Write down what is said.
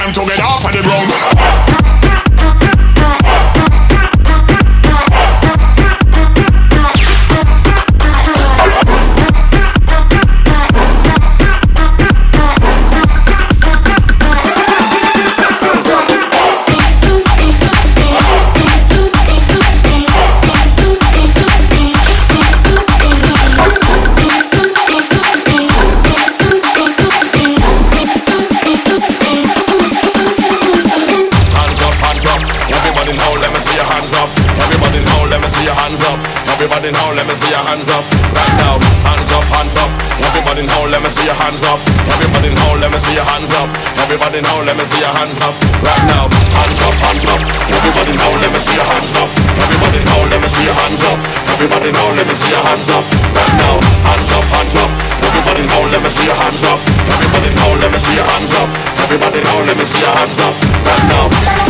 time to get off of the ground. Everybody now, let me see your hands up. Right now, hands up, hands up. Everybody now, let me see your hands up. Everybody now, let me see your hands up. Everybody now, let me see your hands up. Right now, hands up, hands up. Everybody now, let me see your hands up. Everybody now, let me see your hands up. Everybody now, let me see your hands up. Right now, hands up, hands up. Everybody now, let me see your hands up. Everybody now, let me see your hands up. Everybody now, let me see your hands up. Right now.